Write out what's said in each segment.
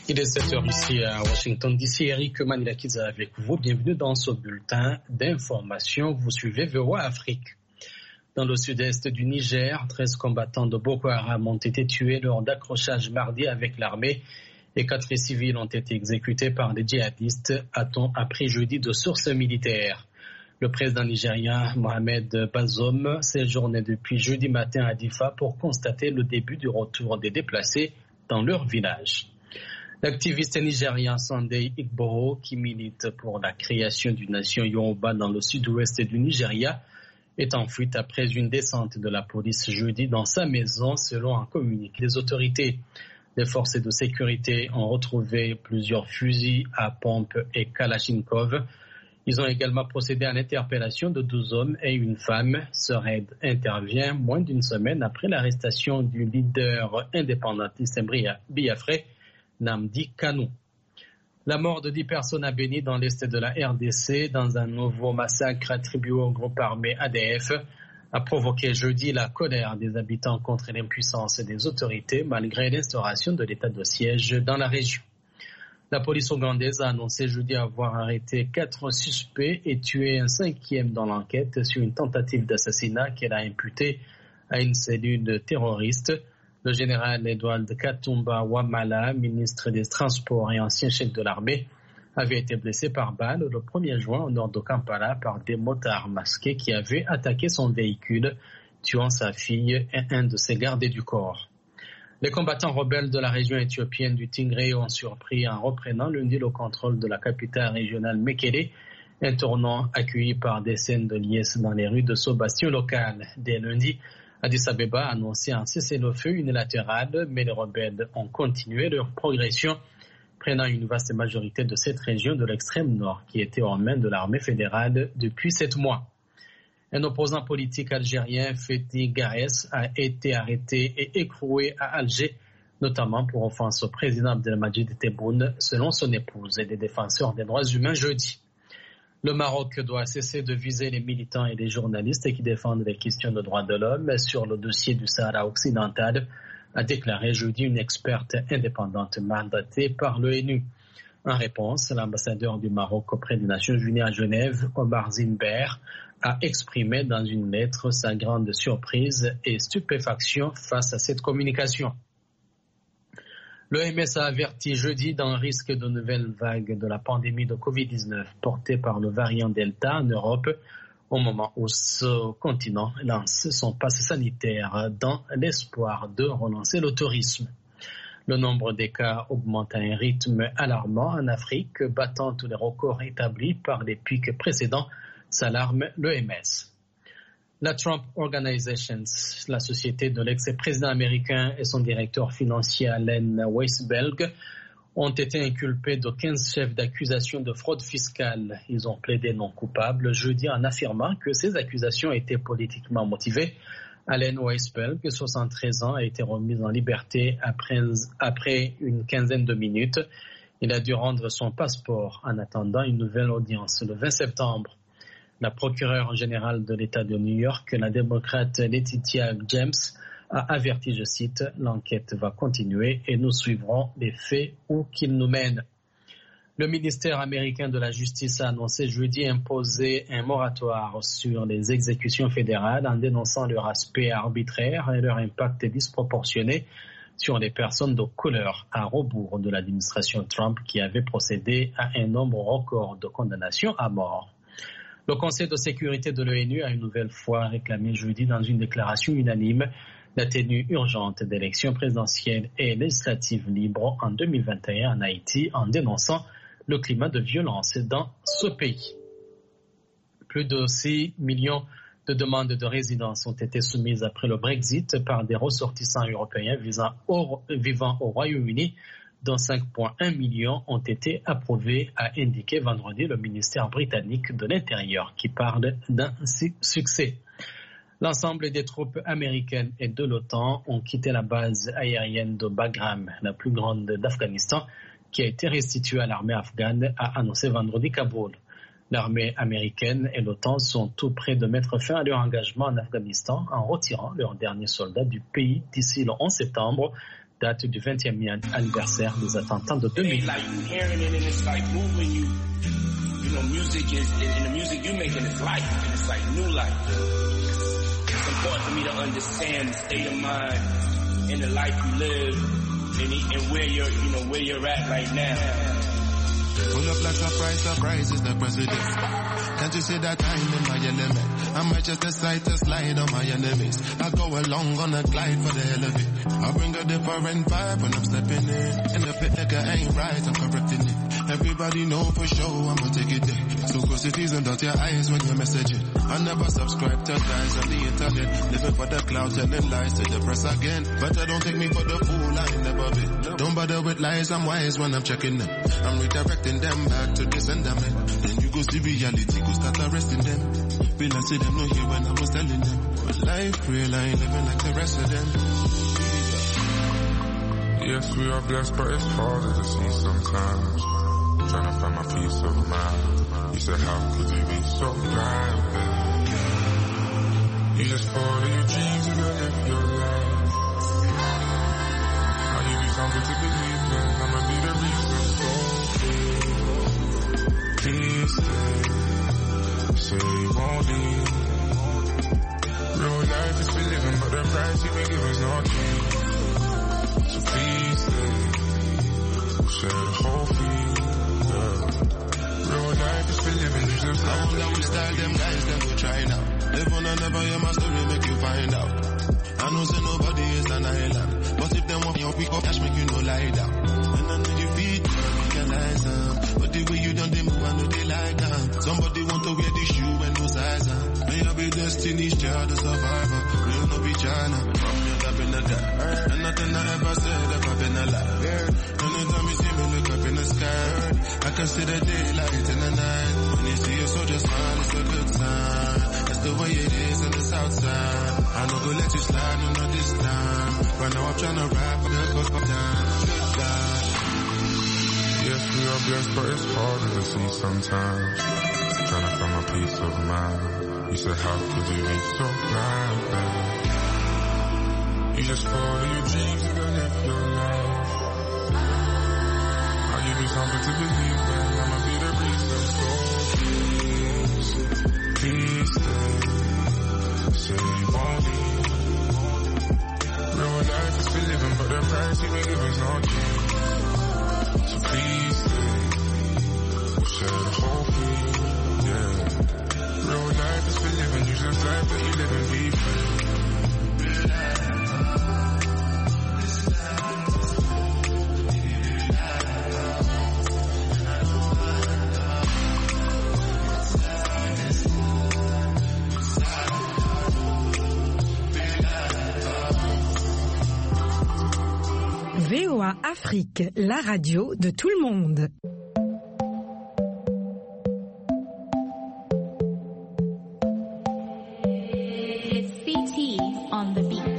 Il est 7h ici à Washington DC. Eric Manilakiza avec vous. Bienvenue dans ce bulletin d'information. Vous suivez VOA Afrique. Dans le sud-est du Niger, 13 combattants de Boko Haram ont été tués lors d'accrochages mardi avec l'armée et 4 civils ont été exécutés par des djihadistes, a-t-on appris jeudi de sources militaires. Le président nigérien Mohamed Bazoum séjournait depuis jeudi matin à Difa pour constater le début du retour des déplacés dans leur village. L'activiste nigérien Sunday Igboro, qui milite pour la création d'une nation Yoruba dans le sud-ouest du Nigeria, est en fuite après une descente de la police jeudi dans sa maison, selon un communiqué des autorités. Les forces de sécurité ont retrouvé plusieurs fusils à pompe et Kalachnikov. Ils ont également procédé à l'interpellation de 12 hommes et une femme. Ce raid intervient moins d'une semaine après l'arrestation du leader indépendantiste biafrais, Namdi Kanu. La mort de 10 personnes à Béni dans l'est de la RDC dans un nouveau massacre attribué au groupe armé ADF a provoqué jeudi la colère des habitants contre l'impuissance des autorités malgré l'instauration de l'état de siège dans la région. La police ougandaise a annoncé jeudi avoir arrêté 4 suspects et tué un 5e dans l'enquête sur une tentative d'assassinat qu'elle a imputée à une cellule terroriste. Le général Edouard Katumba Wamala, ministre des Transports et ancien chef de l'armée, avait été blessé par balle le 1er juin au nord de Kampala par des motards masqués qui avaient attaqué son véhicule, tuant sa fille et un de ses gardés du corps. Les combattants rebelles de la région éthiopienne du Tigray ont surpris en reprenant lundi le contrôle de la capitale régionale Mekele, un tournant accueilli par des scènes de liesse dans les rues de ce bastion local. Dès lundi, Addis Abeba a annoncé un cessez-le-feu unilatéral, mais les rebelles ont continué leur progression, prenant une vaste majorité de cette région de l'extrême nord qui était en main de l'armée fédérale depuis 7 mois. Un opposant politique algérien, Fethi Gares, a été arrêté et écroué à Alger, notamment pour offense au président Abdelmadjid Tebboune, selon son épouse et des défenseurs des droits humains jeudi. Le Maroc doit cesser de viser les militants et les journalistes qui défendent les questions de droits de l'homme sur le dossier du Sahara occidental, a déclaré jeudi une experte indépendante mandatée par l'ONU. En réponse, l'ambassadeur du Maroc auprès des Nations Unies à Genève, Omar Zinber, a exprimé dans une lettre sa grande surprise et stupéfaction face à cette communication. L'OMS a averti jeudi d'un risque de nouvelles vagues de la pandémie de Covid-19 portée par le variant Delta en Europe, au moment où ce continent lance son pass sanitaire dans l'espoir de relancer le tourisme. Le nombre des cas augmente à un rythme alarmant en Afrique, battant tous les records établis par les pics précédents, s'alarme l'OMS. La Trump Organization, la société de l'ex-président américain et son directeur financier Allen Weisselberg, ont été inculpés de 15 chefs d'accusation de fraude fiscale. Ils ont plaidé non coupables jeudi en affirmant que ces accusations étaient politiquement motivées. Allen Weisselberg, 73 ans, a été remis en liberté après une quinzaine de minutes. Il a dû rendre son passeport en attendant une nouvelle audience le 20 septembre. La procureure générale de l'État de New York, la démocrate Letitia James, a averti, je cite, « L'enquête va continuer et nous suivrons les faits où qu'ils nous mènent ». Le ministère américain de la Justice a annoncé jeudi imposer un moratoire sur les exécutions fédérales en dénonçant leur aspect arbitraire et leur impact disproportionné sur les personnes de couleur, à rebours de l'administration Trump qui avait procédé à un nombre record de condamnations à mort. Le Conseil de sécurité de l'ONU a une nouvelle fois réclamé jeudi dans une déclaration unanime la tenue urgente d'élections présidentielles et législatives libres en 2021 en Haïti en dénonçant le climat de violence dans ce pays. Plus de 6 millions de demandes de résidence ont été soumises après le Brexit par des ressortissants européens vivant au Royaume-Uni, dont 5,1 millions ont été approuvés, a indiqué vendredi le ministère britannique de l'Intérieur, qui parle d'un succès. L'ensemble des troupes américaines et de l'OTAN ont quitté la base aérienne de Bagram, la plus grande d'Afghanistan, qui a été restituée à l'armée afghane, a annoncé vendredi Kaboul. L'armée américaine et l'OTAN sont tout près de mettre fin à leur engagement en Afghanistan en retirant leurs derniers soldats du pays d'ici le 11 septembre, date du 20e anniversaire des attentats de 2000. You know, music is, in the music you making is life, and it's like new life. It's important for me to understand the state of mind and the life you live and where you're at right now. Pull up like surprise is the president. Can't you see that I'm in my element? I might just decide to slide on my enemies. I go along on a glide for the hell of it. I bring a different vibe when I'm stepping in. And if it nigga ain't right, I'm correcting it. Everybody know for sure I'ma take it there. So close it is and dot your eyes when you're messaging. I never subscribe to guys on the internet. Living for the cloud, telling lies to the press again. But I don't take me for the fool, I ain't never been. Don't bother with lies, I'm wise when I'm checking them. I'm redirecting them back to the sentiment. Then you go see reality, go start arresting them. Feel I see them no here when I was telling them. But life real, I ain't living like the rest of them. Yes, we are blessed, but it's harder to see sometimes. Trying to find my peace of mind. You said, how could you be so blind, baby? You just follow your dreams and live your life. I'll give you something to believe in. I'ma be the reason. So please say you won't leave. Real life is for living, but the price you been giving is not cheap. So please stay. Share the whole feed. Real life is for living, you just how long we style them guys that we try now. Live on and never hear my story, make you find out. I know say nobody is an island, but if them want your pick up cash, make you no lie down. And I know you feed, realize but the way you done them move, I know they like that. Somebody want to wear the shoe and no size may I be destiny's child, the survivor. Real no be China, I've been a guy. And nothing I ever said, ever been a lie. Anytime you see me look up in the sky, I can see the daylight in the night. When you see a soldier smile, it's a good sign. That's the way it is in the south side. I know go let you slide, no not this time. But now I'm trying to rap for the cost of time. Goodbye. Yes, we are blessed, but it's harder to see sometimes. Trying to find my peace of mind. You said, how could you be so blind, baby? You just follow your dreams and go live your life. I'll give you something to believe in. I'ma be the reason. So please stay. Say you won't leave. Real life is for living, but the price you been giving is not cheap. So please stay. Share the whole feed. Yeah. Real life is for living, you just life that you live and be free. VOA Afrique, la radio de tout le monde. It's CT on the beat.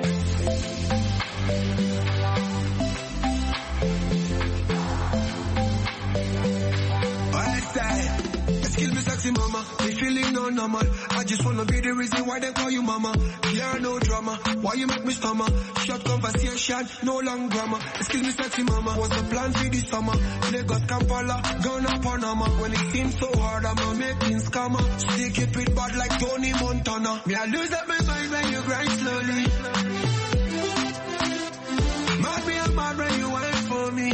Excuse me, sexy mama, me feeling no normal. I just wanna be the reason why they call you mama. Yeah, no drama, why you make me stammer? Short conversation, no long grammar. Excuse me, sexy mama, what's the plan for this summer? Lagos, Kampala, Ghana, Panama. When it seems so hard, I'ma make things scammer. Still keep it bad like Tony Montana. Me, I lose up my mind when you grind slowly. Mad me, I'm mad when you wait for me.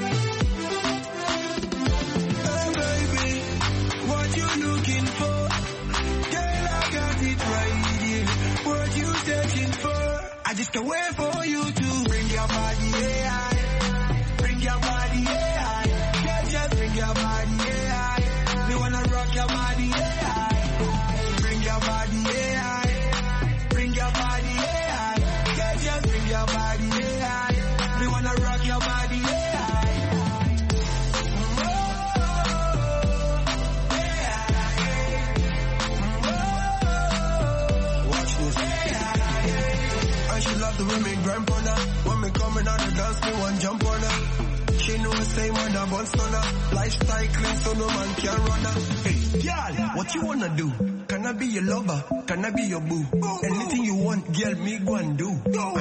What you looking for? Girl, I got it right here. What you searching for? I just can't wait for you to bring your body, yeah. Bring your body, yeah. Yeah, just bring your body, yeah. Me wanna rock your body, yeah. Bring your body, yeah. Bring your body, yeah. Yeah, just bring your body, yeah. Me wanna rock your body, yeah. She love the women grind on her. When me coming out the dance, me one jump on her. She know the same when I bounce on her. Lifestyle clean so no man can run her. Hey, girl, what you wanna do? Can I be your lover? Can I be your boo? Anything you want, girl, me go and do.